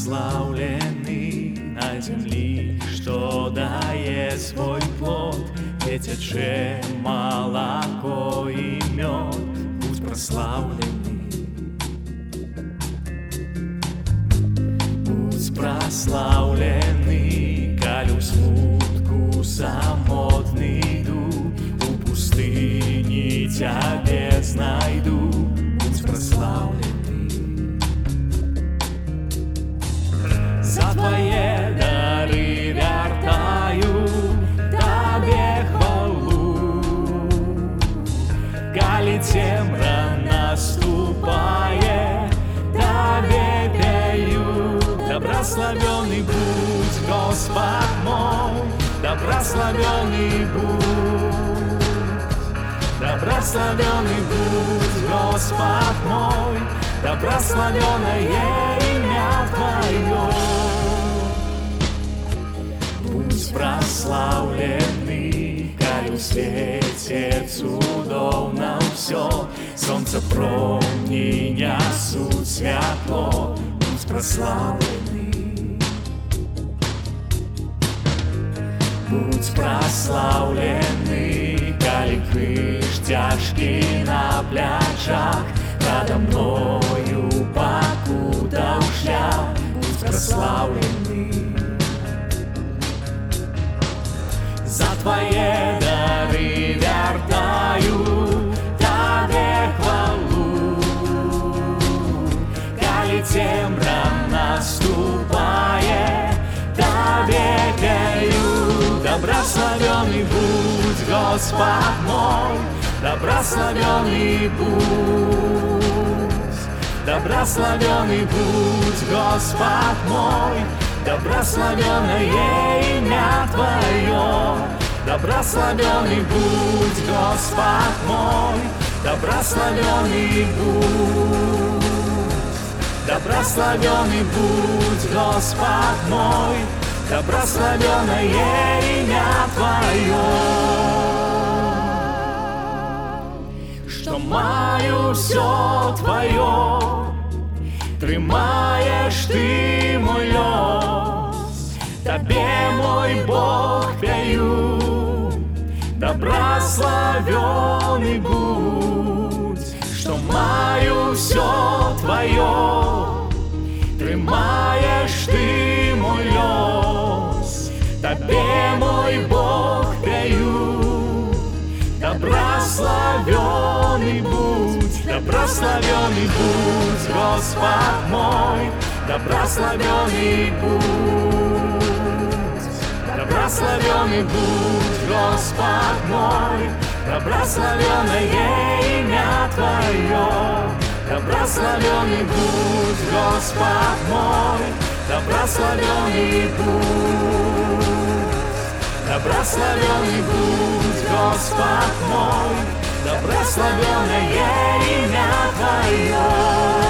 прославленный на земле, что дает свой плод, течет молоко и мед. Будь прославленный, будь прославленный, колю смутку самотный иду, у пустыни тебя знайду. Будь прославленный, за твои дары вертаю тебе хвалу, коли темра наступает, тебе пею. Добрословенный будь Господь мой, добрословенный будь, добрословенный будь Господь мой, добрословенное имя Твое. Будь прославленный, коль светит чудовно все, солнце промни несут светло. Будь прославленный, будь прославленный, коль крыш тяжкий на плечах, надо мною покуда ушля. Будь прославленный, за твои дары вертаю тебе хвалу, коли темра наступает, тебе пею. Добрословенный будь Господь мой, добрословенный будь, добрословенный будь Господь мой, добрословенное имя Твое. Добрословенный будь Господь мой, добрословенный будь, добрословенный будь Господь мой, добрословенное имя Твое. Что маю все Твое, тримаєш Ти мой лёс, Тебе, мой Бог, пею. Добрословенный будь, что маю все Твое, тримаєш Ти мой лёс, Тебе, мой Бог, пею. Добрословенный будь, добрословенный будь Господь мой, добрословенный будь, добрословенный будь Господь мой, добрословенное имя Твое. Добрословенный будь Господь мой, добрословенный будь, добрословенный будь Господь мой, добрословенное имя Твое.